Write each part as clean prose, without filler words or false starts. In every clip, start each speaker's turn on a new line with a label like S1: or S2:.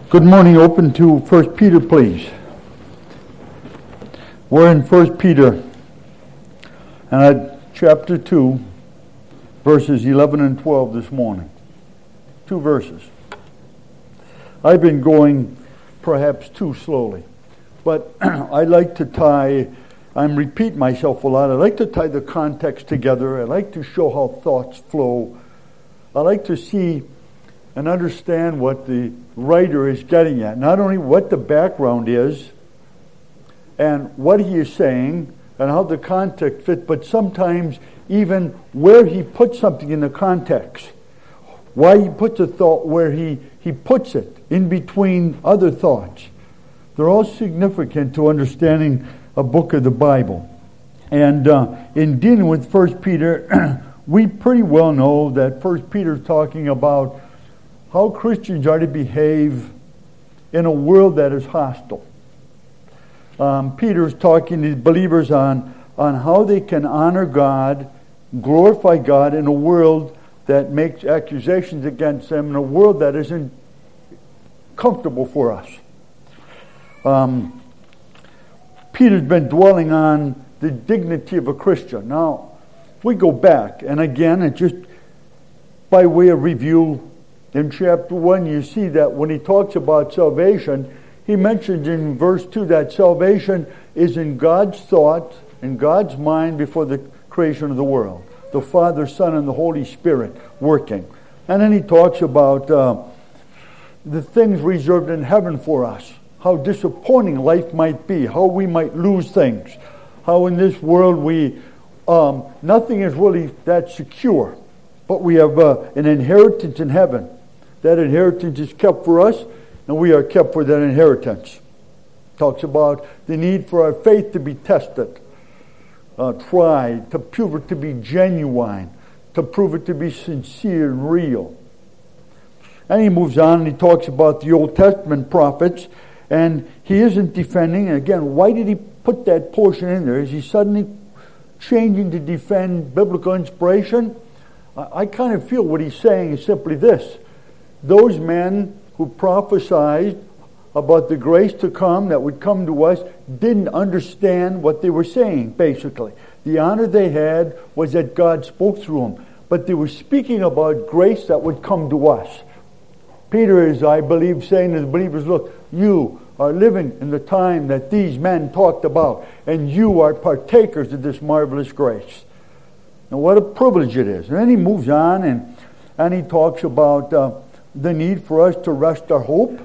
S1: Good morning. Open to 1 Peter, please. We're in 1 Peter, and at chapter 2, verses 11 and 12 this morning. 2 verses. I've been going perhaps too slowly, but I like to I'm repeating myself a lot. I like to tie the context together. I like to show how thoughts flow. I like to see and understand what the writer is getting at. Not only what the background is and what he is saying and how the context fits, but sometimes even where he puts something in the context. Why he puts a thought where he puts it in between other thoughts. They're all significant to understanding a book of the Bible. And in dealing with 1 Peter, we pretty well know that 1 Peter is talking about how Christians are to behave in a world that is hostile. Peter is talking to believers on how they can honor God, glorify God in a world that makes accusations against them, in a world that isn't comfortable for us. Peter's been dwelling on the dignity of a Christian. Now, if we go back, and again, it's just by way of review, in chapter 1, you see that when he talks about salvation, he mentions in verse 2 that salvation is in God's thought, in God's mind before the creation of the world. The Father, Son, and the Holy Spirit working. And then he talks about the things reserved in heaven for us. How disappointing life might be. How we might lose things. How in this world nothing is really that secure. But we have an inheritance in heaven. That inheritance is kept for us, and we are kept for that inheritance. Talks about the need for our faith to be tested, tried, to prove it to be genuine, to prove it to be sincere and real. And he moves on and he talks about the Old Testament prophets, and he isn't defending. And again, why did he put that portion in there? Is he suddenly changing to defend biblical inspiration? I kind of feel what he's saying is simply this. Those men who prophesied about the grace to come that would come to us didn't understand what they were saying, basically. The honor they had was that God spoke through them. But they were speaking about grace that would come to us. Peter is, I believe, saying to the believers, look, you are living in the time that these men talked about, and you are partakers of this marvelous grace. Now, what a privilege it is. And then he moves on and he talks about the need for us to rest our hope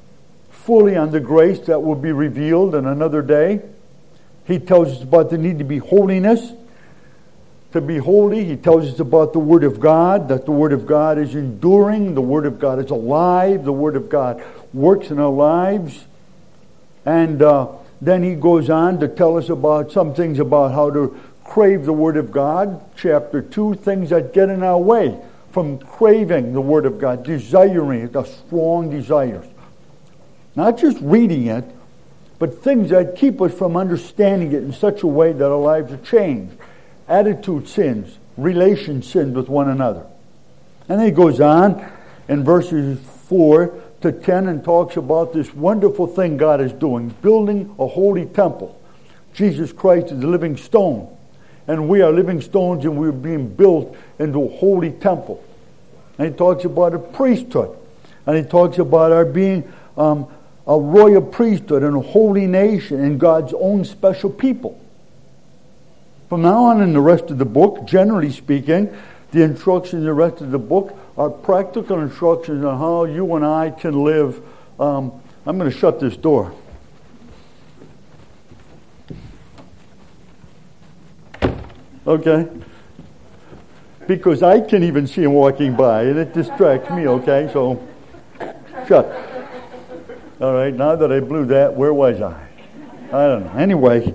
S1: fully on the grace that will be revealed in another day. He tells us about the need to be holiness, to be holy. He tells us about the Word of God, that the Word of God is enduring, the Word of God is alive, the Word of God works in our lives. And then he goes on to tell us about some things about how to crave the Word of God. Chapter 2, things that get in our way from craving the Word of God, desiring it, the strong desires. Not just reading it, but things that keep us from understanding it in such a way that our lives are changed. Attitude sins, relation sins with one another. And then he goes on in verses 4 to 10 and talks about this wonderful thing God is doing, building a holy temple. Jesus Christ is the living stone. And we are living stones, and we're being built into a holy temple. And he talks about a priesthood. And he talks about our being a royal priesthood and a holy nation and God's own special people. From now on in the rest of the book, generally speaking, the instructions in the rest of the book are practical instructions on how you and I can live. I'm going to shut this door. Okay? Because I can even see him walking by, and it distracts me, okay? So, shut. All right, now that I blew that, where was I? I don't know. Anyway,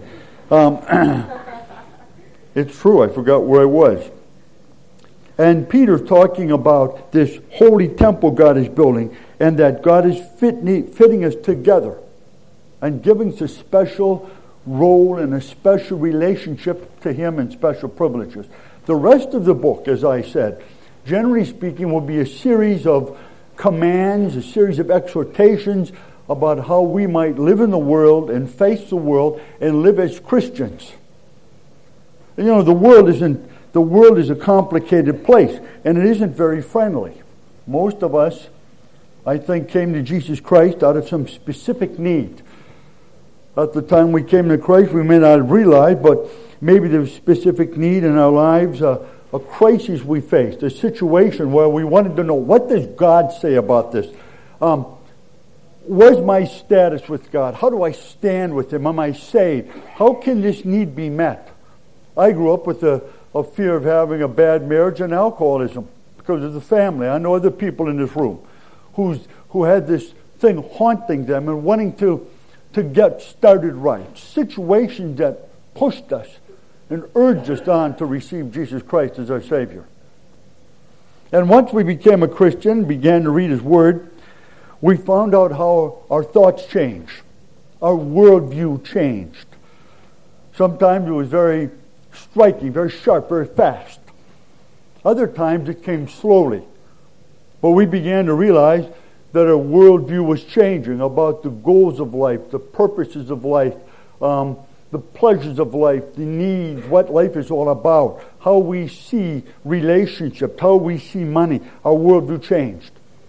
S1: it's true, I forgot where I was. And Peter's talking about this holy temple God is building, and that God is fitting us together and giving us a special role and a special relationship to Him and special privileges. The rest of the book, as I said, generally speaking, will be a series of commands, a series of exhortations about how we might live in the world and face the world and live as Christians. And the world is a complicated place, and it isn't very friendly. Most of us, I think, came to Jesus Christ out of some specific need. At the time we came to Christ, we may not have realized, but maybe there was a specific need in our lives, a crisis we faced, a situation where we wanted to know, what does God say about this? Where's my status with God? How do I stand with Him? Am I saved? How can this need be met? I grew up with a fear of having a bad marriage and alcoholism because of the family. I know other people in this room who had this thing haunting them and wanting to get started right. Situations that pushed us and urged us on to receive Jesus Christ as our Savior. And once we became a Christian, began to read His Word, we found out how our thoughts changed. Our worldview changed. Sometimes it was very striking, very sharp, very fast. Other times it came slowly. But we began to realize that our worldview was changing about the goals of life, the purposes of life, the pleasures of life, the needs, what life is all about, how we see relationships, how we see money. Our worldview changed.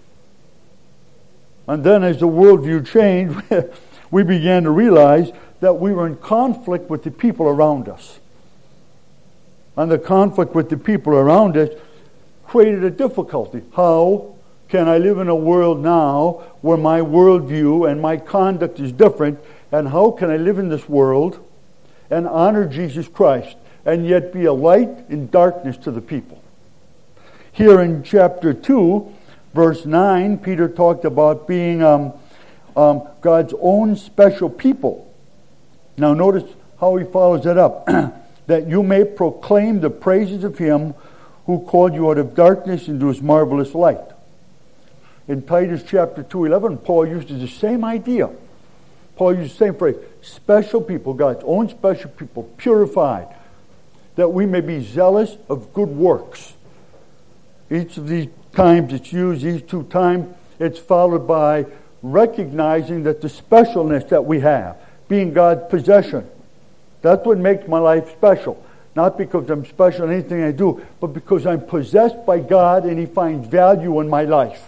S1: And then as the worldview changed, we began to realize that we were in conflict with the people around us. And the conflict with the people around us created a difficulty. How can I live in a world now where my worldview and my conduct is different? And how can I live in this world and honor Jesus Christ and yet be a light in darkness to the people? Here in chapter 2, verse 9, Peter talked about being God's own special people. Now notice how he follows it up. That you may proclaim the praises of Him who called you out of darkness into His marvelous light. In Titus chapter 2:11, Paul uses the same idea. Paul used the same phrase. Special people, God's own special people, purified, that we may be zealous of good works. Each of these times it's used, these two times, it's followed by recognizing that the specialness that we have, being God's possession, that's what makes my life special. Not because I'm special in anything I do, but because I'm possessed by God and He finds value in my life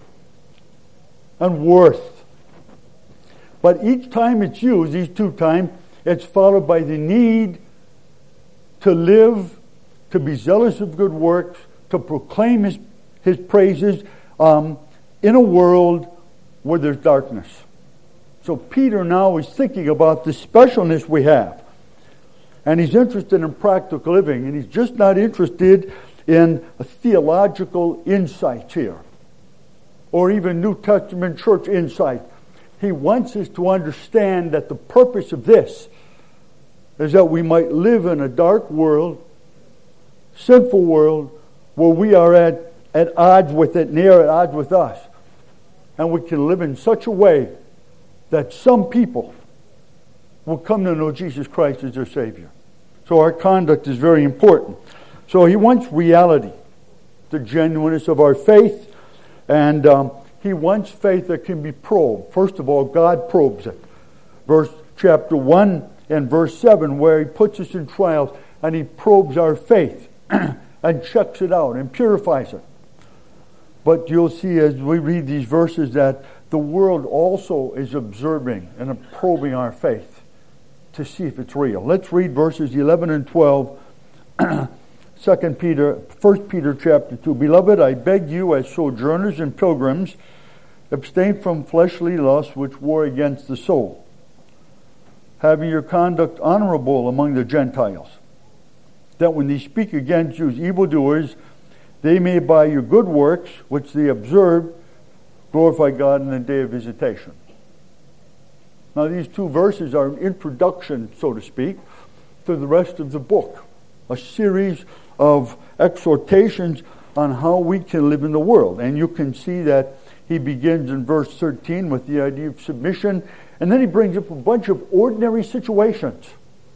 S1: and worth. But each time it's used, these two times, it's followed by the need to live, to be zealous of good works, to proclaim His praises in a world where there's darkness. So Peter now is thinking about the specialness we have. And he's interested in practical living, and he's just not interested in a theological insight here, or even New Testament church insight. He wants us to understand that the purpose of this is that we might live in a dark world, sinful world, where we are at odds with it, near at odds with us. And we can live in such a way that some people will come to know Jesus Christ as their Savior. So our conduct is very important. So he wants reality, the genuineness of our faith, and he wants faith that can be probed. First of all, God probes it. Chapter 1 and verse 7, where He puts us in trials and He probes our faith and checks it out and purifies it. But you'll see as we read these verses that the world also is observing and probing our faith to see if it's real. Let's read verses 11 and 12, 1 Peter chapter 2. Beloved, I beg you as sojourners and pilgrims, abstain from fleshly lusts which war against the soul, having your conduct honorable among the Gentiles, that when they speak against you as evildoers, they may by your good works, which they observe, glorify God in the day of visitation. Now these two verses are an introduction, so to speak, to the rest of the book. A series of exhortations on how we can live in the world. And you can see that he begins in verse 13 with the idea of submission, and then he brings up a bunch of ordinary situations.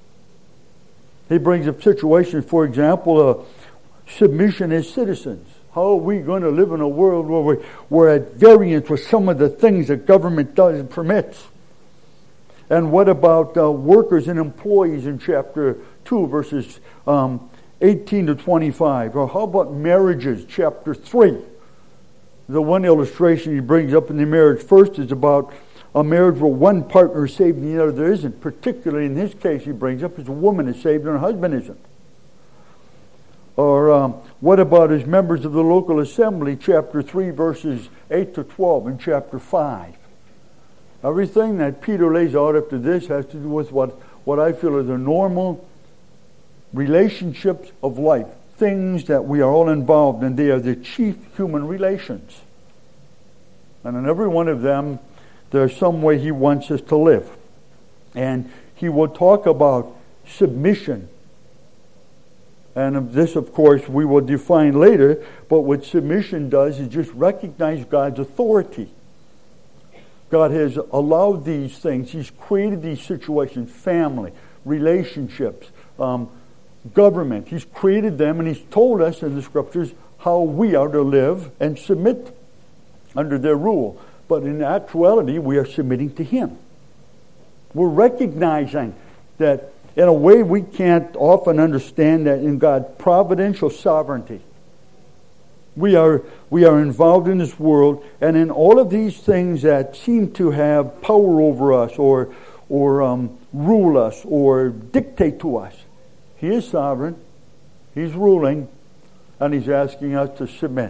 S1: He brings up situations, for example, submission as citizens. How are we going to live in a world where we're at variance with some of the things that government does and permits? And what about workers and employees in chapter 2, verses 18 to 25? Or how about marriages, chapter 3? The one illustration he brings up in the marriage first is about a marriage where one partner is saved and the other isn't. Particularly in his case he brings up is a woman is saved and her husband isn't. Or what about as members of the local assembly, chapter 3, verses 8 to 12, and chapter 5? Everything that Peter lays out after this has to do with what I feel are the normal relationships of life. Things that we are all involved in. They are the chief human relations. And in every one of them, there's some way he wants us to live. And he will talk about submission. And this, of course, we will define later. But what submission does is just recognize God's authority. God has allowed these things. He's created these situations, family, relationships, government. He's created them, and He's told us in the Scriptures how we are to live and submit under their rule. But in actuality, we are submitting to Him. We're recognizing that in a way we can't often understand that in God's providential sovereignty. We are involved in this world, and in all of these things that seem to have power over us or rule us or dictate to us. He is sovereign. He's ruling, and He's asking us to submit.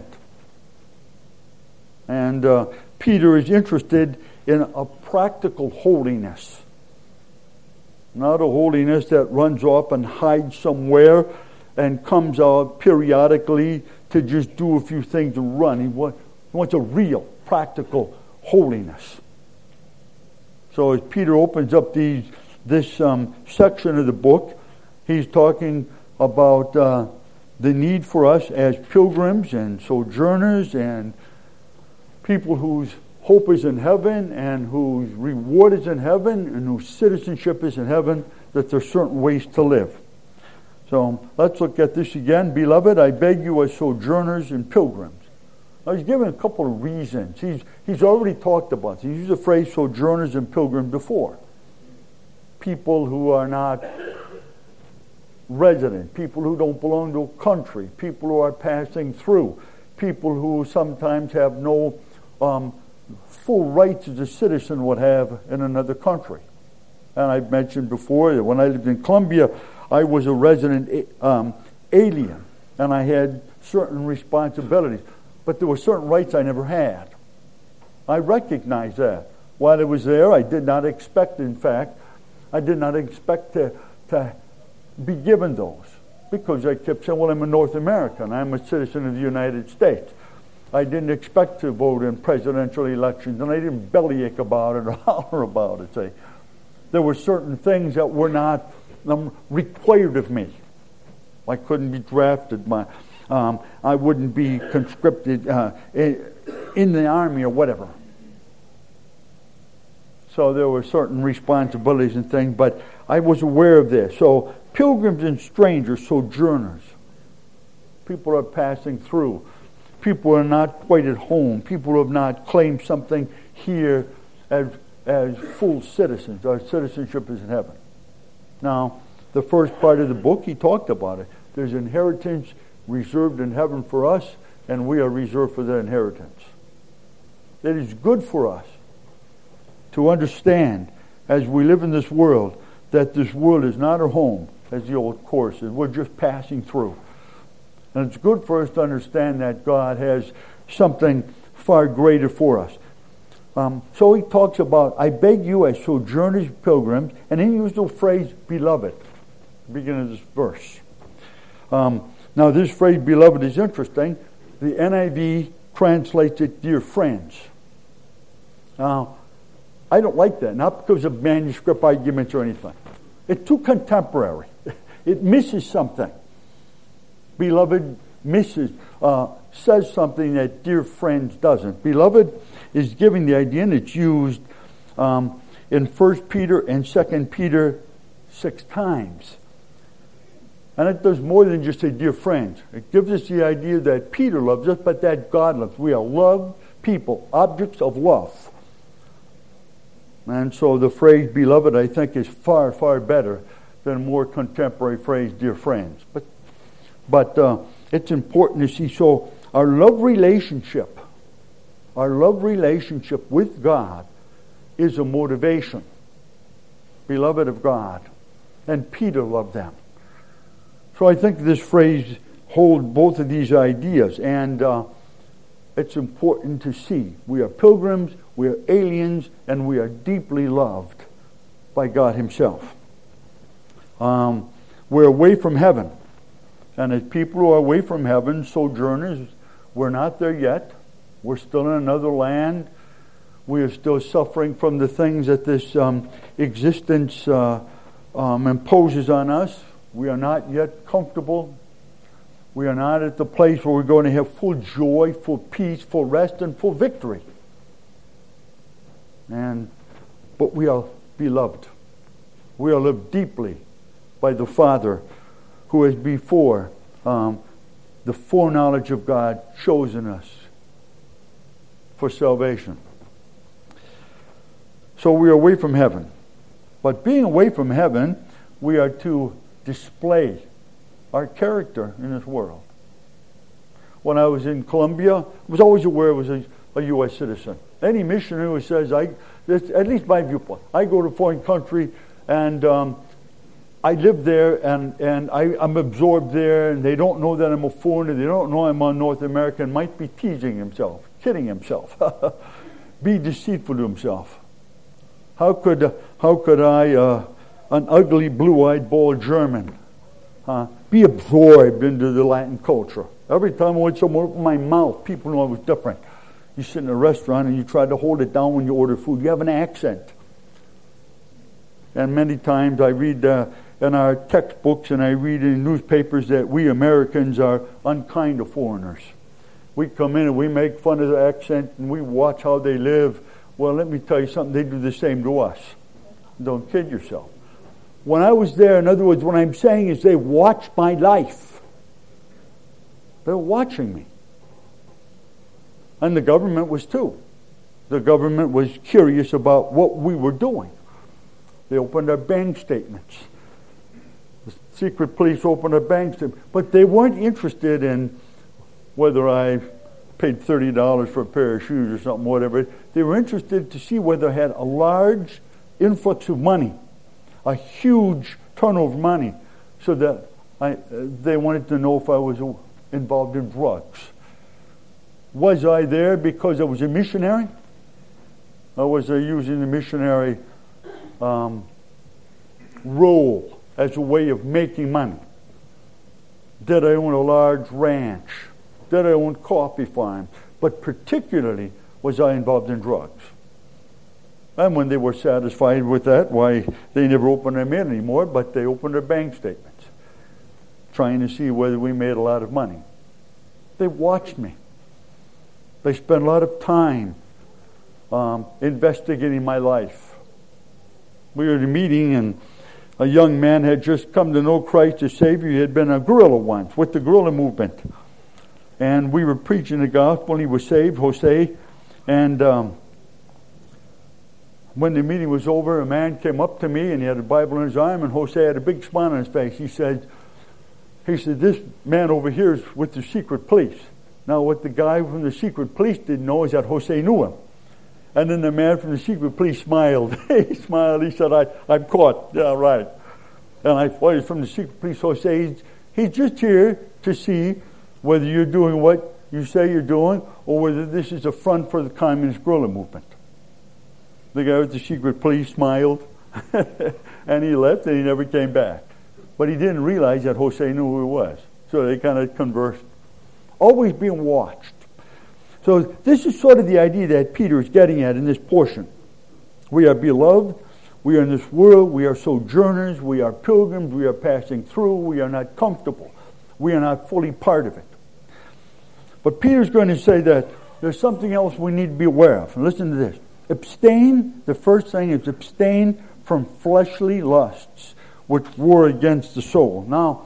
S1: And Peter is interested in a practical holiness. Not a holiness that runs off and hides somewhere and comes out periodically to just do a few things and run. He wants a real, practical holiness. So as Peter opens up this section of the book, he's talking about the need for us as pilgrims and sojourners and people whose hope is in heaven and whose reward is in heaven and whose citizenship is in heaven, that there are certain ways to live. So let's look at this again. Beloved, I beg you as sojourners and pilgrims. Now he's given a couple of reasons. He's already talked about this. He's used the phrase sojourners and pilgrims before. People who are not resident, people who don't belong to a country, people who are passing through, people who sometimes have no full rights as a citizen would have in another country. And I've mentioned before that when I lived in Colombia, I was a resident alien, and I had certain responsibilities. But there were certain rights I never had. I recognize that. While I was there, I did not expect, in fact, to be given those. Because I kept saying, well, I'm a North American. I'm a citizen of the United States. I didn't expect to vote in presidential elections, and I didn't bellyache about it or holler about it. Say, there were certain things that were not required of me. I couldn't be drafted. I wouldn't be conscripted in the army or whatever. So there were certain responsibilities and things, but I was aware of this. So pilgrims and strangers, sojourners, people are passing through. People are not quite at home. People who have not claimed something here as full citizens. Our citizenship is in heaven. Now, the first part of the book, he talked about it. There's inheritance reserved in heaven for us, and we are reserved for that inheritance. It is good for us to understand, as we live in this world, that this world is not our home, as the old chorus is. We're just passing through. And it's good for us to understand that God has something far greater for us. So he talks about, I beg you as sojourners, pilgrims, and he used the phrase, beloved, beginning of this verse. Now this phrase, beloved, is interesting. The NIV translates it, dear friends. Now, I don't like that, not because of manuscript arguments or anything. It's too contemporary. It misses something. Beloved says something that dear friends doesn't. Beloved is giving the idea, and it's used in 1 Peter and 2 Peter 6 times. And it does more than just say, dear friends. It gives us the idea that Peter loves us, but that God loves us. We are loved people, objects of love. And so the phrase beloved, I think, is far, far better than a more contemporary phrase, dear friends. But it's important to see. So our love relationship with God is a motivation. Beloved of God. And Peter loved them. So I think this phrase holds both of these ideas. And it's important to see. We are pilgrims, we are aliens, and we are deeply loved by God Himself. We're away from heaven. And as people who are away from heaven, sojourners, we're not there yet. We're still in another land. We are still suffering from the things that this existence imposes on us. We are not yet comfortable. We are not at the place where we're going to have full joy, full peace, full rest, and full victory. But we are beloved. We are loved deeply by the Father, who has before the foreknowledge of God chosen us for salvation. So we are away from heaven. But being away from heaven, we are to display our character in this world. When I was in Colombia, I was always aware I was a U.S. citizen. Any missionary who says, at least my viewpoint, I go to a foreign country and I live there and I'm absorbed there, and they don't know that I'm a foreigner, they don't know I'm a North American, might be teasing himself, kidding himself, be deceitful to himself. How could I, an ugly, blue-eyed, bald German, be absorbed into the Latin culture? Every time I went somewhere, open my mouth, people know I was different. You sit in a restaurant and you try to hold it down when you order food. You have an accent. And many times I read in our textbooks and I read in newspapers that we Americans are unkind to foreigners. We come in and we make fun of their accent and we watch how they live. Well, let me tell you something, they do the same to us. Don't kid yourself. When I was there, in other words, what I'm saying is they watched my life. They're watching me. And the government was too. The government was curious about what we were doing. They opened our bank statements. The secret police opened our bank statements. But they weren't interested in whether I paid $30 for a pair of shoes or something, whatever. They were interested to see whether I had a large influx of money, a huge turnover of money, so that they wanted to know if I was involved in drugs. Was I there because I was a missionary? Or was I using the missionary role as a way of making money? Did I own a large ranch? Did I own coffee farms? But particularly, was I involved in drugs? And when they were satisfied with that, why, they never opened them in anymore, but they opened their bank statements, trying to see whether we made a lot of money. They watched me. They spent a lot of time investigating my life. We were at a meeting, and a young man had just come to know Christ as Savior. He had been a guerrilla once with the guerrilla movement. And we were preaching the gospel, and he was saved, Jose. And when the meeting was over, a man came up to me, and he had a Bible in his arm, and Jose had a big smile on his face. He said, this man over here is with the secret police. Now, what the guy from the secret police didn't know is that Jose knew him. And then the man from the secret police smiled. He smiled. He said, I'm caught. Yeah, right. And I thought, he's from the secret police. Jose, he's just here to see whether you're doing what you say you're doing, or whether this is a front for the communist guerrilla movement. The guy with the secret police smiled, and he left, and he never came back. But he didn't realize that Jose knew who he was. So they kind of conversed. Always being watched. So this is sort of the idea that Peter is getting at in this portion. We are beloved. We are in this world. We are sojourners. We are pilgrims. We are passing through. We are not comfortable. We are not fully part of it. But Peter's going to say that there's something else we need to be aware of. And listen to this. Abstain, the first thing is abstain from fleshly lusts which war against the soul. Now,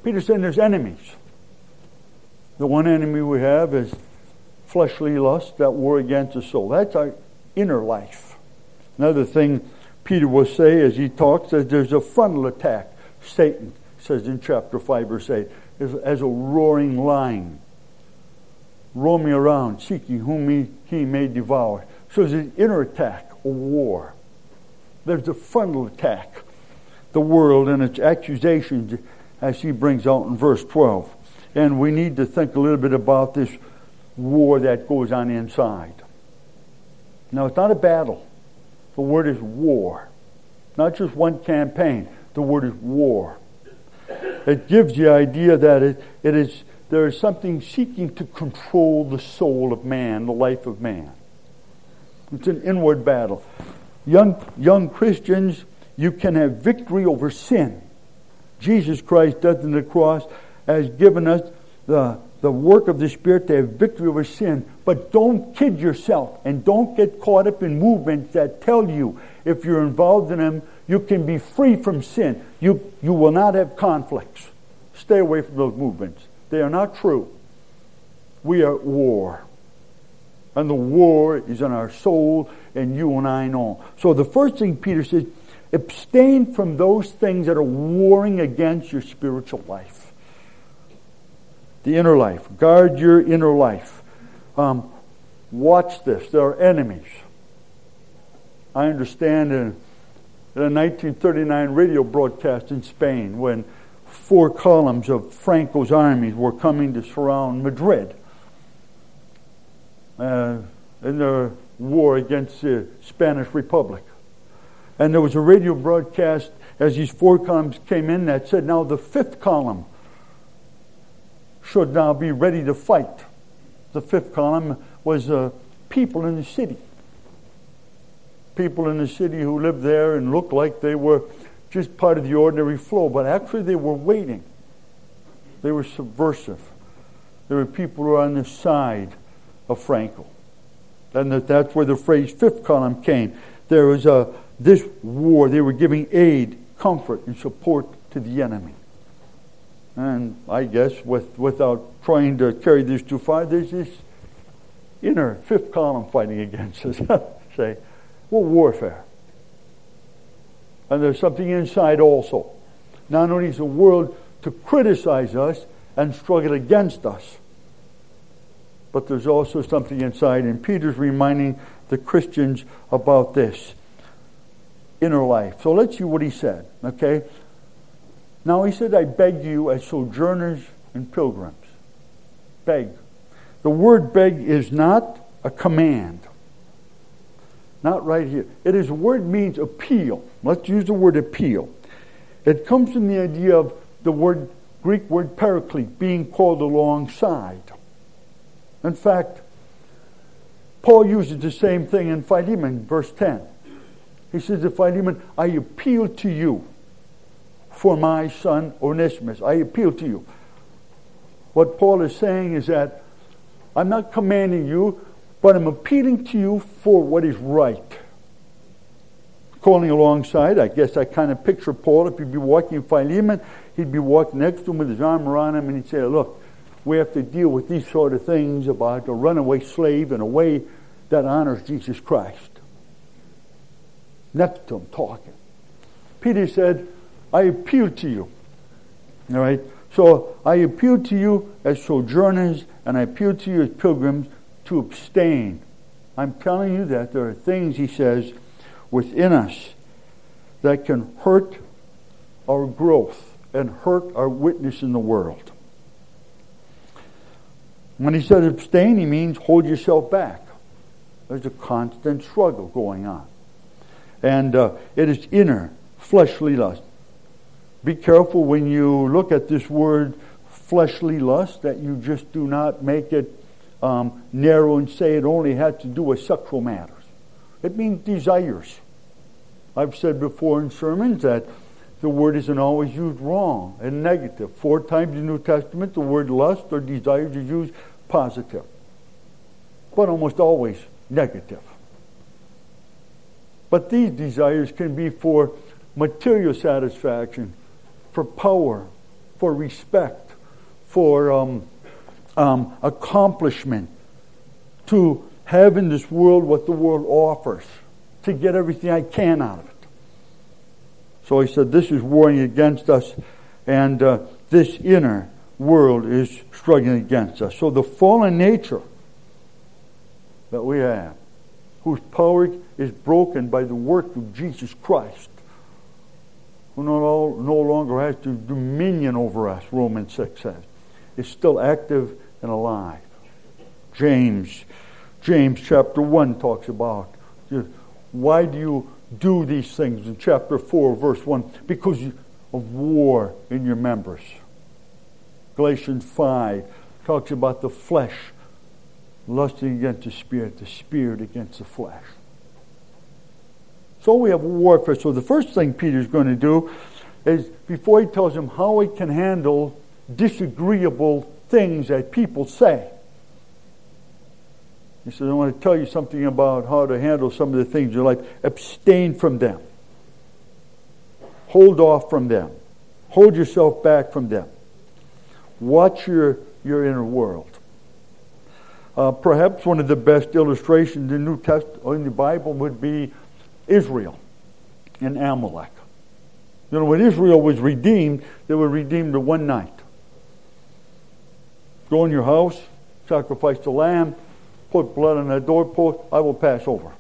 S1: Peter's saying there's enemies. The one enemy we have is fleshly lust, that war against the soul. That's our inner life. Another thing Peter will say as he talks, that there's a frontal attack. Satan says in chapter 5, verse 8, as a roaring lion, roaming around, seeking whom he may devour. So there's an inner attack, a war. There's the frontal attack, the world and its accusations, as he brings out in verse 12. And we need to think a little bit about this war that goes on inside. Now, it's not a battle. The word is war. Not just one campaign. The word is war. It gives the idea that there is something seeking to control the soul of man, the life of man. It's an inward battle. Young Christians, you can have victory over sin. Jesus Christ, death on the cross, has given us the work of the Spirit to have victory over sin. But don't kid yourself and don't get caught up in movements that tell you if you're involved in them, you can be free from sin. You will not have conflicts. Stay away from those movements. They are not true. We are at war. And the war is in our soul, and you and I know. So the first thing Peter says, abstain from those things that are warring against your spiritual life. The inner life. Guard your inner life. Watch this. There are enemies. I understand in a 1939 radio broadcast in Spain when 4 columns of Franco's armies were coming to surround Madrid in their war against the Spanish Republic. And there was a radio broadcast as these 4 columns came in that said, now the 5th column should now be ready to fight. The 5th column was people in the city. People in the city who lived there and looked like they were just part of the ordinary flow, but actually they were waiting. They were subversive. There were people who were on the side of Franco. And that's where the phrase 5th column came. There was this war. They were giving aid, comfort, and support to the enemy. And I guess without trying to carry this too far, there's this inner 5th column fighting against us. Say, well, warfare. And there's something inside also. Not only is the world to criticize us and struggle against us, but there's also something inside. And Peter's reminding the Christians about this inner life. So let's see what he said. Okay? Now he said, I beg you as sojourners and pilgrims. Beg. The word beg is not a command. Not right here. It is, the word means appeal. Let's use the word appeal. It comes from the idea of the Greek word paraclete, being called alongside. In fact, Paul uses the same thing in Philemon, verse 10. He says to Philemon, I appeal to you for my son Onesimus. I appeal to you. What Paul is saying is that I'm not commanding you, but I'm appealing to you for what is right. Calling alongside, I guess I kind of picture Paul, if he'd be walking Philemon, he'd be walking next to him with his arm around him, and he'd say, look, we have to deal with these sort of things about a runaway slave in a way that honors Jesus Christ. Next to him, talking. Peter said, I appeal to you. All right? So I appeal to you as sojourners, and I appeal to you as pilgrims to abstain. I'm telling you that there are things, he says, within us that can hurt our growth and hurt our witness in the world. When he says abstain, he means hold yourself back. There's a constant struggle going on. And it is inner, fleshly lust. Be careful when you look at this word fleshly lust that you just do not make it narrow and say it only has to do with sexual matters. It means desires. I've said before in sermons that the word isn't always used wrong and negative. 4 times in the New Testament the word lust or desires is used positive, but almost always negative. But these desires can be for material satisfaction, for power, for respect, for accomplishment, to have in this world what the world offers, to get everything I can out of it. So he said, this is warring against us, and this inner world is struggling against us. So the fallen nature that we have, whose power is broken by the work of Jesus Christ, who no longer has dominion over us, Romans 6 says, is still active and alive. James chapter 1 talks about, why do you do these things? In chapter 4, verse 1, because of war in your members. Galatians 5 talks about the flesh lusting against the spirit against the flesh. So we have warfare. So the first thing Peter's going to do is, before he tells him how he can handle disagreeable things that people say, he says, I want to tell you something about how to handle some of the things in your life. Abstain from them. Hold off from them. Hold yourself back from them. Watch your inner world. Perhaps one of the best illustrations in the New Testament, or in the Bible, would be Israel and Amalek. You know, when Israel was redeemed, they were redeemed in one night. Go in your house, sacrifice the lamb, put blood on the doorpost, I will pass over.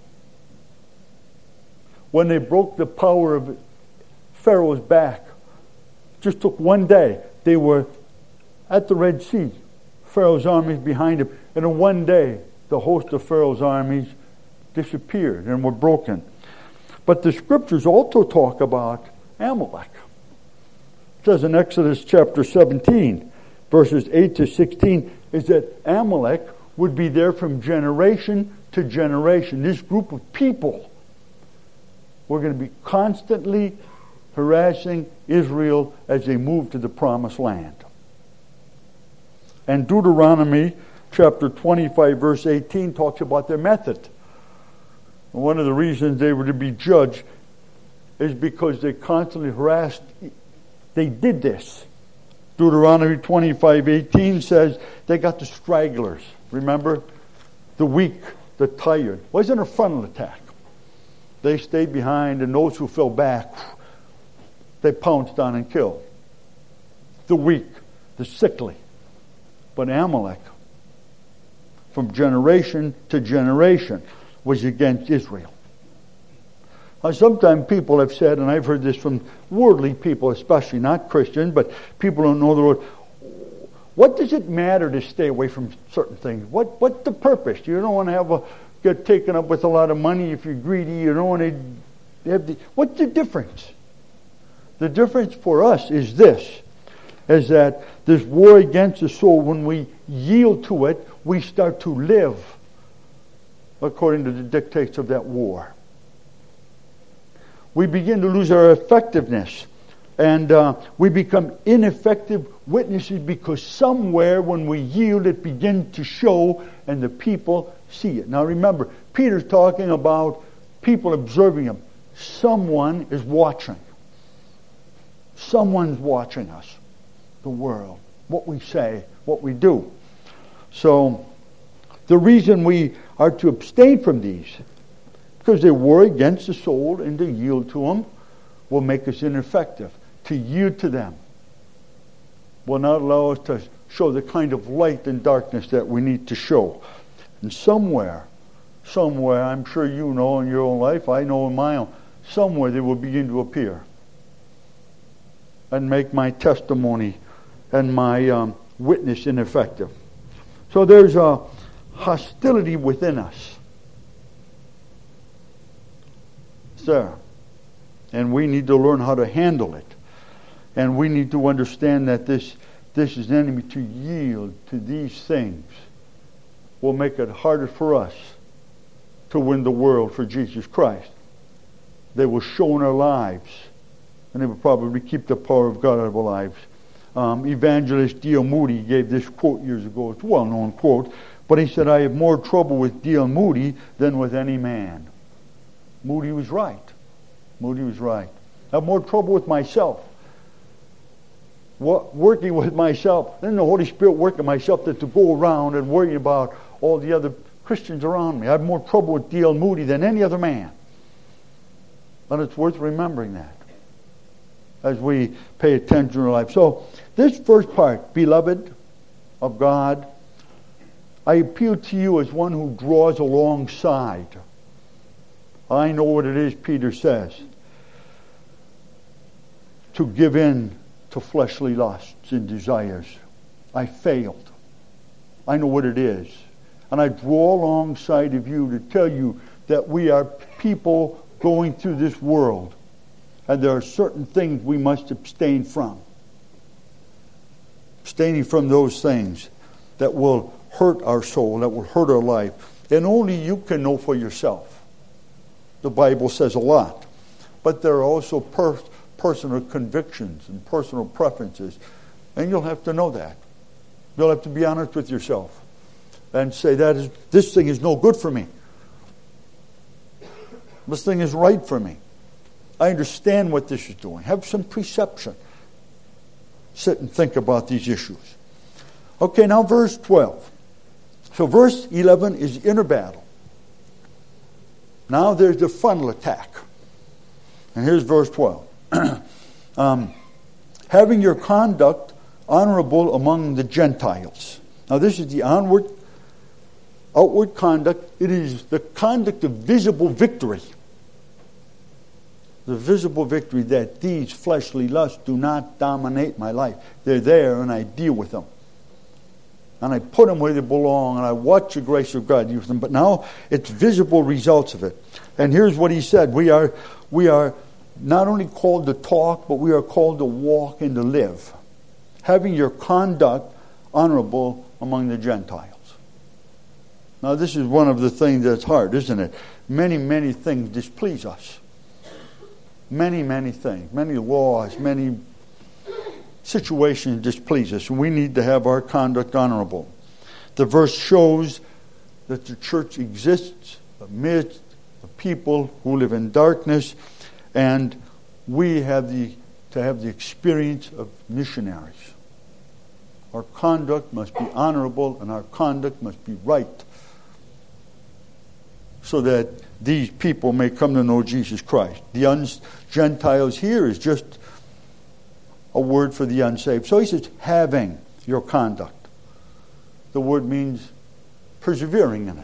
S1: When they broke the power of Pharaoh's back, just took one day. They were at the Red Sea, Pharaoh's armies behind him, and in one day the host of Pharaoh's armies disappeared and were broken. But the scriptures also talk about Amalek. It says in Exodus chapter 17, verses 8 to 16, is that Amalek would be there from generation to generation. This group of people were going to be constantly harassing Israel as they moved to the promised land. And Deuteronomy chapter 25, verse 18 talks about their method. And one of the reasons they were to be judged is because they constantly harassed. They did this. Deuteronomy 25:18 says they got the stragglers. Remember? The weak, the tired. It wasn't a frontal attack. They stayed behind, and those who fell back, they pounced on and killed. The weak, the sickly. But Amalek, from generation to generation, was against Israel. Now, sometimes people have said, and I've heard this from worldly people, especially not Christians, but people who know the Lord, what does it matter to stay away from certain things? What's the purpose? You don't want to get taken up with a lot of money if you're greedy. You don't want to have what's the difference? The difference for us is this, is that this war against the soul, when we yield to it, we start to live according to the dictates of that war. We begin to lose our effectiveness, and we become ineffective witnesses, because somewhere when we yield, it begins to show and the people see it. Now remember, Peter's talking about people observing him. Someone is watching. Someone's watching us, the world, what we say, what we do. So the reason we are to abstain from these, because they war against the soul, and to yield to them will make us ineffective. To yield to them will not allow us to show the kind of light and darkness that we need to show. And somewhere, I'm sure you know in your own life, I know in my own, somewhere they will begin to appear and make my testimony and my witness ineffective. So there's a hostility within us. It's there. And we need to learn how to handle it. And we need to understand that this is an enemy. To yield to these things will make it harder for us to win the world for Jesus Christ. They will show in our lives, and they will probably keep the power of God out of our lives. Evangelist D.L. Moody gave this quote years ago. It's a well-known quote, but he said, I have more trouble with D.L. Moody than with any man. Moody was right. Moody was right. I have more trouble with myself working with myself. Then the Holy Spirit working myself to go around and worry about all the other Christians around me. I have more trouble with D.L. Moody than any other man. But it's worth remembering that as we pay attention to life. So this first part, beloved of God, I appeal to you as one who draws alongside. I know what it is, Peter says, to give in to fleshly lusts and desires. I failed. I know what it is. And I draw alongside of you to tell you that we are people going through this world. And there are certain things we must abstain from. Abstaining from those things that will hurt our soul, that will hurt our life. And only you can know for yourself. The Bible says a lot. But there are also personal convictions and personal preferences. And you'll have to know that. You'll have to be honest with yourself. And say, this thing is no good for me. This thing is right for me. I understand what this is doing. Have some perception. Sit and think about these issues. Okay, now verse 12. So verse 11 is inner battle. Now there's the frontal attack. And here's verse 12. Having your conduct honorable among the Gentiles. Now this is the outward conduct. It is the conduct of visible victory. The visible victory that these fleshly lusts do not dominate my life. They're there and I deal with them. And I put them where they belong and I watch the grace of God use them. But now it's visible results of it. And here's what he said. We are not only called to talk, but we are called to walk and to live. Having your conduct honorable among the Gentiles. Now this is one of the things that's hard, isn't it? Many, many things displease us. Many, many things. Many laws, many situations displease us. We need to have our conduct honorable. The verse shows that the church exists amidst the people who live in darkness, and we have to have the experience of missionaries. Our conduct must be honorable and our conduct must be right, so that these people may come to know Jesus Christ. The Gentiles here is just a word for the unsaved. So he says, having your conduct. The word means persevering in it.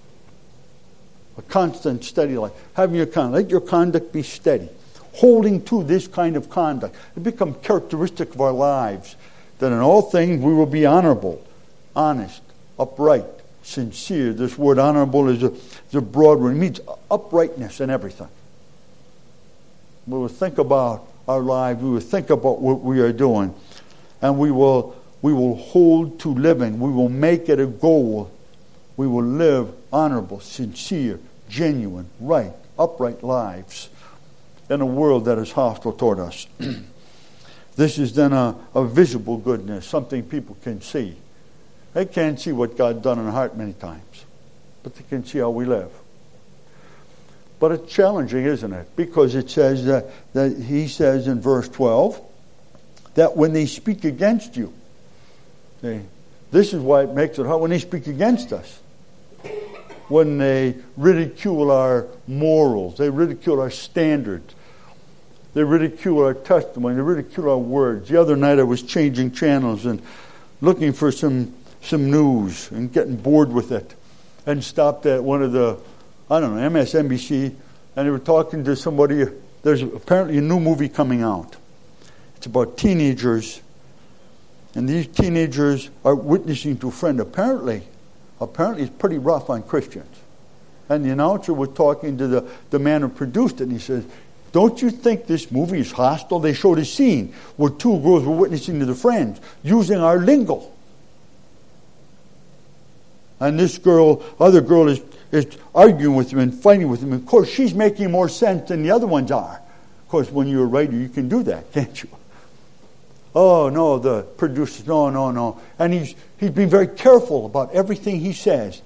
S1: A constant, steady life. Having your conduct. Let your conduct be steady. Holding to this kind of conduct. It becomes characteristic of our lives that in all things we will be honorable, honest, upright, sincere. This word honorable is a broad word. It means uprightness in everything. We will think about our lives. We will think about what we are doing. And we will hold to living. We will make it a goal. We will live honorable, sincere, genuine, right, upright lives in a world that is hostile toward us. This is then a visible goodness, something people can see. They can't see what God's done in our heart many times, but they can see how we live. But it's challenging, isn't it? Because it says that he says in verse 12 that when they speak against you, this is why it makes it hard when they speak against us. When they ridicule our morals, they ridicule our standards, they ridicule our testimony, they ridicule our words. The other night I was changing channels and looking for some news and getting bored with it, and stopped at one of the, MSNBC, and they were talking to somebody. There's apparently a new movie coming out. It's about teenagers, and these teenagers are witnessing to a friend. Apparently it's pretty rough on Christians. And the announcer was talking to the man who produced it, and he says, don't you think this movie is hostile? They showed a scene where two girls were witnessing to the friends using our lingo. And this other girl is arguing with him and fighting with him. And of course, she's making more sense than the other ones are. Of course, when you're a writer, you can do that, can't you? Oh, no, the producer, no. And he's been very careful about everything he says.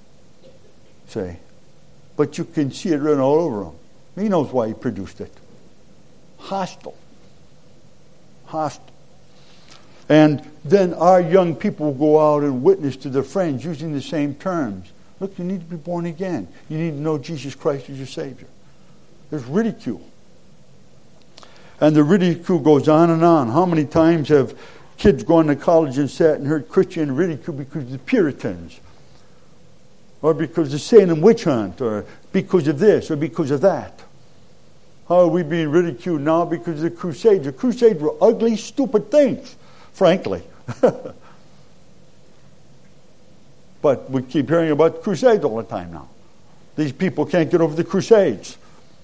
S1: But you can see it written all over him. He knows why he produced it. Hostile. And then our young people will go out and witness to their friends using the same terms. Look, you need to be born again. You need to know Jesus Christ as your Savior. There's ridicule. And the ridicule goes on and on. How many times have kids gone to college and sat and heard Christian ridicule because of the Puritans? Or because of Salem witch hunt? Or because of this? Or because of that? How are we being ridiculed now because of the Crusades? The Crusades were ugly, stupid things, frankly. But we keep hearing about Crusades all the time now. These people can't get over the Crusades.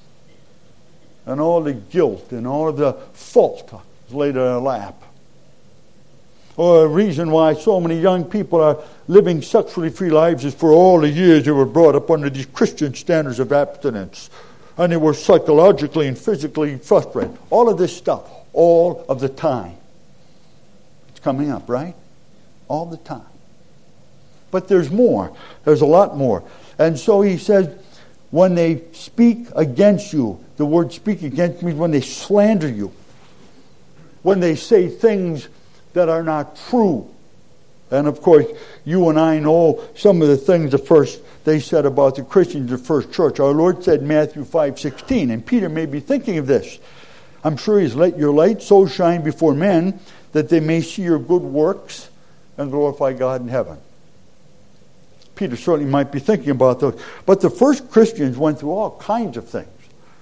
S1: And all the guilt and all of the fault is laid in their lap. Or a reason why so many young people are living sexually free lives is for all the years they were brought up under these Christian standards of abstinence. And they were psychologically and physically frustrated. All of this stuff, all of the time. It's coming up, right? All the time. But there's more. There's a lot more. And so he says, when they speak against you, the word speak against means when they slander you. When they say things that are not true. And of course, you and I know some of the things they said about the Christians in the first church. Our Lord said in Matthew 5:16, and Peter may be thinking of this. I'm sure he's let your light so shine before men that they may see your good works and glorify God in heaven. Peter certainly might be thinking about those. But the first Christians went through all kinds of things.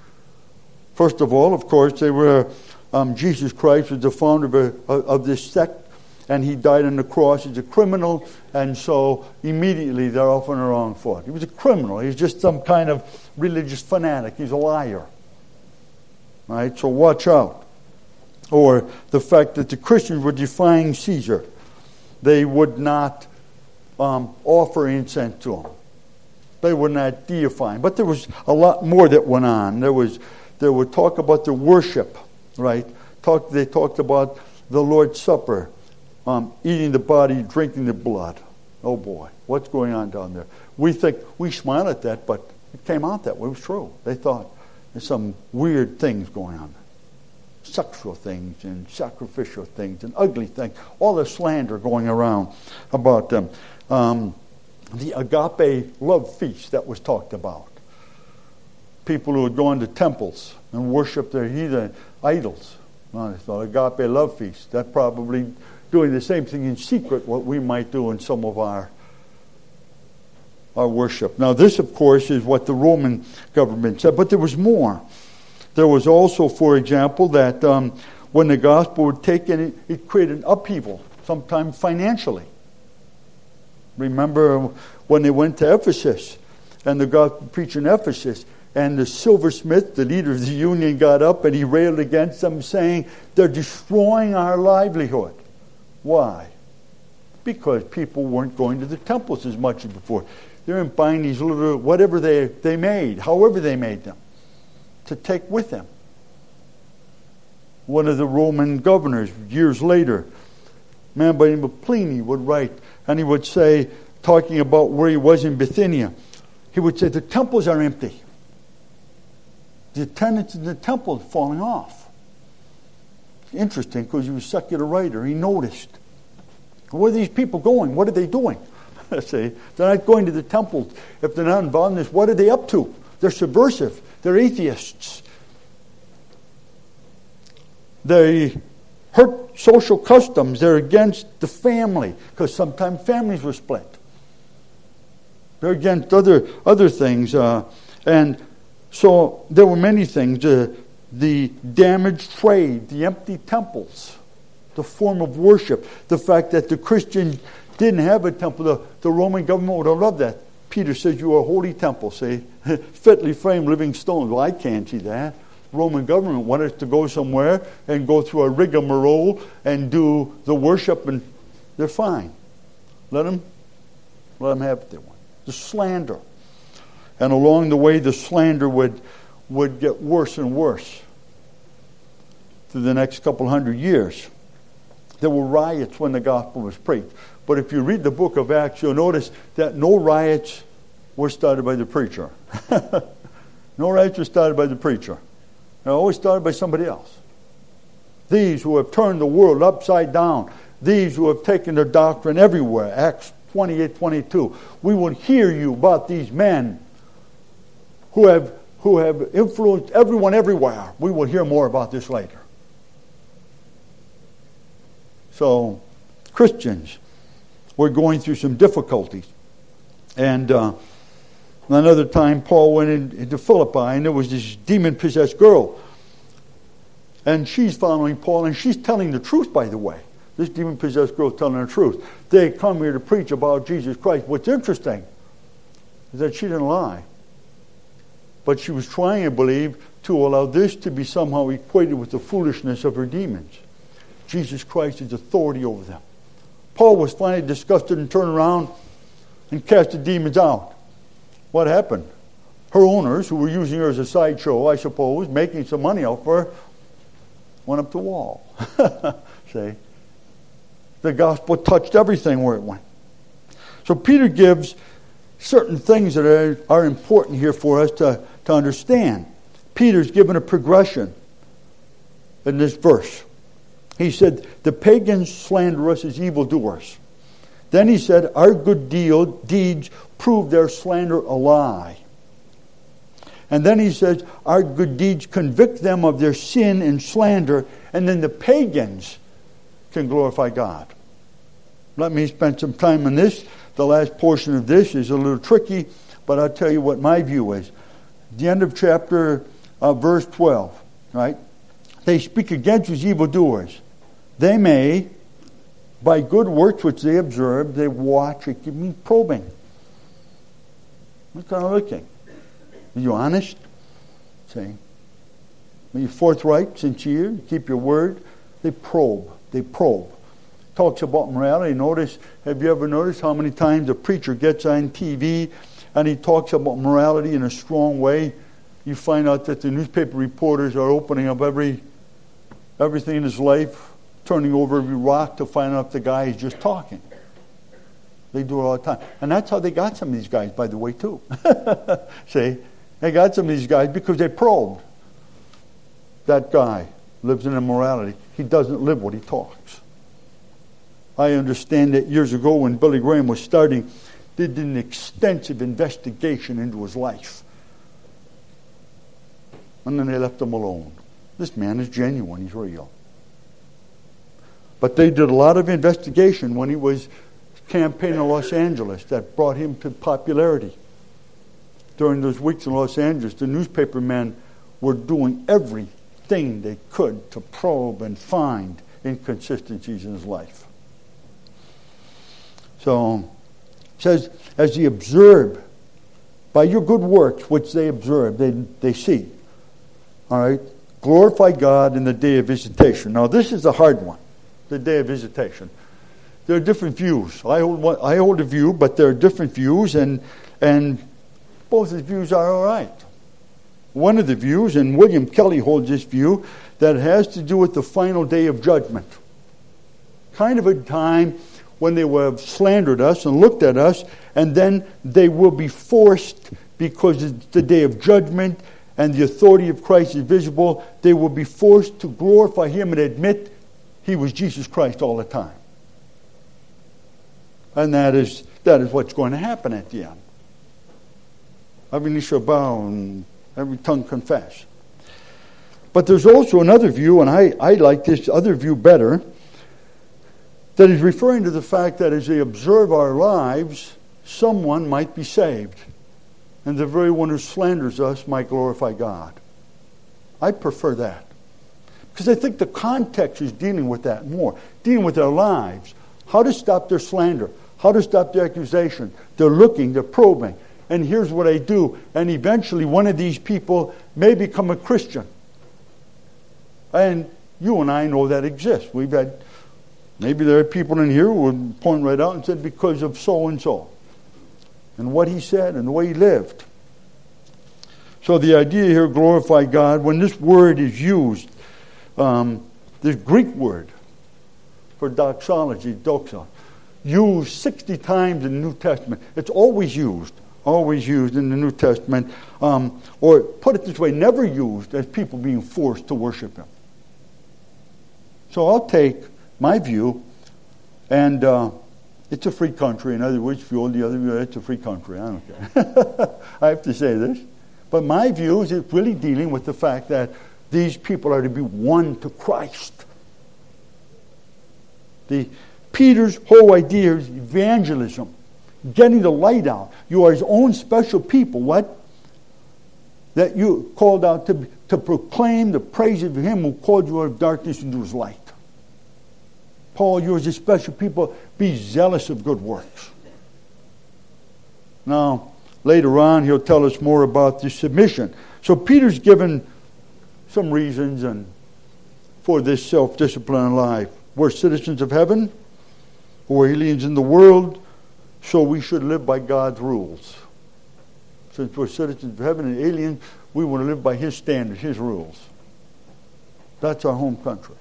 S1: First of all, of course, they were Jesus Christ was the founder of this sect, and he died on the cross as a criminal, and so immediately they're off on the wrong foot. He was a criminal. He was just some kind of religious fanatic. He's a liar. Right? So watch out. Or the fact that the Christians were defying Caesar. They would not offer incense to him. They were not deifying. But there was a lot more that went on. There would talk about the worship, right? They talked about the Lord's Supper, eating the body, drinking the blood. Oh boy, what's going on down there? We smile at that, but it came out that way. It was true. They thought there's some weird things going on. Sexual things and sacrificial things and ugly things. All the slander going around about them. The agape love feast that was talked about. People who would go into temples and worship their heathen idols. Well, they thought agape love feast. That probably doing the same thing in secret what we might do in some of our worship. Now this, of course, is what the Roman government said. But there was more. There was also, for example, that when the gospel would take in, it created an upheaval, sometimes financially. Remember when they went to Ephesus, and the gospel preached in Ephesus, and the silversmith, the leader of the union, got up and he railed against them, saying, they're destroying our livelihood. Why? Because people weren't going to the temples as much as before. They weren't buying these little, whatever they made, however they made them, to take with them. One of the Roman governors, years later, a man by the name of Pliny, would write, and he would say, talking about where he was in Bithynia, he would say, the temples are empty. The attendance in the temple is falling off. Interesting, because he was a secular writer. He noticed. Where are these people going? What are they doing? See, they're not going to the temples. If they're not involved in this, what are they up to? They're subversive. They're atheists. They hurt social customs. They're against the family, because sometimes families were split. They're against other things. And so there were many things. The damaged trade, the empty temples, the form of worship, the fact that the Christians didn't have a temple. The Roman government would have loved that. Peter says, you are a holy temple, say, fitly framed living stones. Well, I can't see that. Roman government wanted us to go somewhere and go through a rigmarole and do the worship, and they're fine. Let them have what they want. The slander. And along the way, the slander would get worse and worse through the next couple hundred years. There were riots when the gospel was preached. But if you read the book of Acts, you'll notice that no riots were started by the preacher. No riots were started by the preacher. They're always started by somebody else. These who have turned the world upside down these who have taken their doctrine everywhere. Acts 28:22. We will hear you about these men who have influenced everyone everywhere. We will hear more about this later. So, Christians were going through some difficulties. And another time, Paul went into Philippi, and there was this demon-possessed girl. And she's following Paul, and she's telling the truth, by the way. This demon-possessed girl telling the truth. They come here to preach about Jesus Christ. What's interesting is that she didn't lie. But she was trying, I believe, to allow this to be somehow equated with the foolishness of her demons. Jesus Christ is authority over them. Paul was finally disgusted and turned around and cast the demons out. What happened? Her owners, who were using her as a sideshow, I suppose, making some money off her, went up the wall. See? The gospel touched everything where it went. So Peter gives certain things that are important here for us to understand. Peter's given a progression in this verse. He said, the pagans slander us as evildoers. Then he said, our good deeds prove their slander a lie. And then he says, our good deeds convict them of their sin and slander, and then the pagans can glorify God. Let me spend some time on this. The last portion of this is a little tricky, but I'll tell you what my view is. The end of chapter verse 12, right? They speak against us evildoers. They may, by good works which they observe, they watch, it give me probing. What kind of looking? Are you honest? See? Are you forthright, sincere? You keep your word? They probe. They probe. Talks about morality. Have you ever noticed how many times a preacher gets on TV and he talks about morality in a strong way? You find out that the newspaper reporters are opening up everything in his life, turning over every rock to find out if the guy is just talking. They do it all the time. And that's how they got some of these guys, by the way, too. See? They got some of these guys because they probed. That guy lives in immorality. He doesn't live what he talks. I understand that years ago when Billy Graham was starting, they did an extensive investigation into his life. And then they left him alone. This man is genuine. He's real. But they did a lot of investigation when he was campaigning in Los Angeles that brought him to popularity. During those weeks in Los Angeles, the newspaper men were doing everything they could to probe and find inconsistencies in his life. So, it says, as ye observe, by your good works, which they observe, they see. All right? Glorify God in the day of visitation. Now, this is a hard one, the day of visitation. There are different views. I hold a view, but there are different views, and both the views are all right. One of the views, and William Kelly holds this view, that it has to do with the final day of judgment. Kind of a time when they will have slandered us and looked at us, and then they will be forced, because it's the day of judgment and the authority of Christ is visible, they will be forced to glorify Him and admit He was Jesus Christ all the time. And that is what's going to happen at the end. Every knee shall bow and every tongue confess. But there's also another view, and I like this other view better, that is referring to the fact that as they observe our lives, someone might be saved. And the very one who slanders us might glorify God. I prefer that. Because I think the context is dealing with that more. Dealing with their lives. How to stop their slander. How to stop their accusation. They're looking, they're probing. And here's what I do. And eventually one of these people may become a Christian. And you and I know that exists. We've had, maybe there are people in here who would point right out and said, because of so-and-so. And what he said and the way he lived. So the idea here, glorify God, when this word is used, this Greek word for doxology, doxa, used 60 times in the New Testament. It's always used in the New Testament. Or put it this way, never used as people being forced to worship Him. So I'll take my view And it's a free country. In other words, fuel the other view, it's a free country. I don't care. I have to say this. But my view is it's really dealing with the fact that these people are to be won to Christ. Peter's whole idea is evangelism. Getting the light out. You are his own special people. What? That you called out to proclaim the praises of him who called you out of darkness into his light. Paul, you as a special people, be zealous of good works. Now, later on, he'll tell us more about the submission. So Peter's given some reasons for this self-discipline in life. We're citizens of heaven. We're aliens in the world. So we should live by God's rules. Since we're citizens of heaven and aliens, we want to live by his standards, his rules. That's our home country.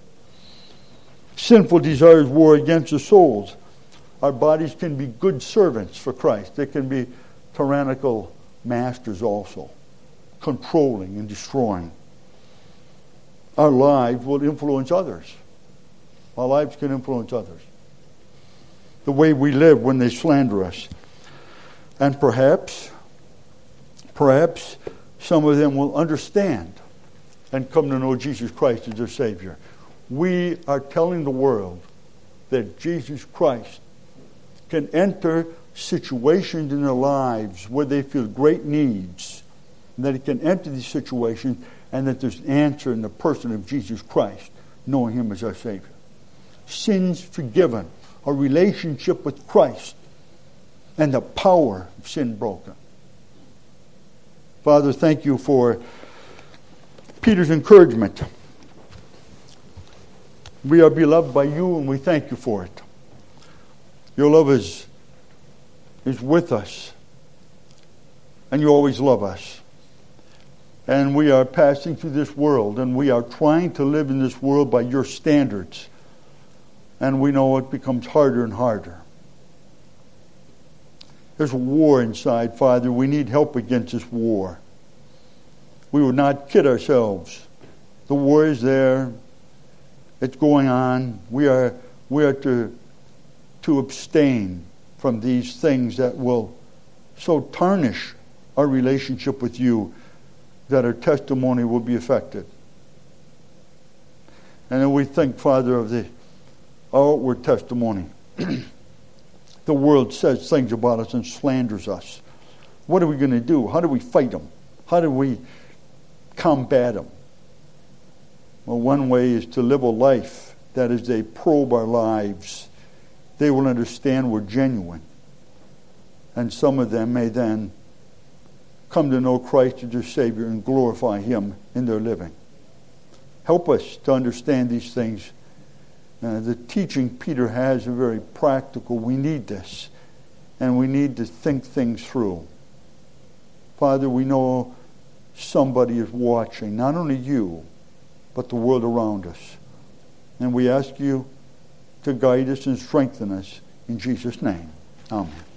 S1: Sinful desires war against the souls. Our bodies can be good servants for Christ. They can be tyrannical masters also, controlling and destroying. Our lives will influence others. Our lives can influence others. The way we live when they slander us. And perhaps some of them will understand and come to know Jesus Christ as their Savior. We are telling the world that Jesus Christ can enter situations in their lives where they feel great needs, and that he can enter these situations, and that there's an answer in the person of Jesus Christ, knowing him as our Savior. Sins forgiven, a relationship with Christ, and the power of sin broken. Father, thank you for Peter's encouragement. We are beloved by you, and we thank you for it. Your love is with us, and you always love us. And we are passing through this world, and we are trying to live in this world by your standards. And we know it becomes harder and harder. There's a war inside, Father. We need help against this war. We would not kid ourselves. The war is there. It's going on. We are to abstain from these things that will so tarnish our relationship with you that our testimony will be affected. And then we think, Father, of our outward testimony. The world says things about us and slanders us. What are we going to do? How do we fight them? How do we combat them? Well, one way is to live a life that as they probe our lives, they will understand we're genuine. And some of them may then come to know Christ as their Savior and glorify him in their living. Help us to understand these things. The teaching Peter has is very practical. We need this. And we need to think things through. Father, we know somebody is watching. Not only you, but the world around us. And we ask you to guide us and strengthen us. In Jesus' name. Amen.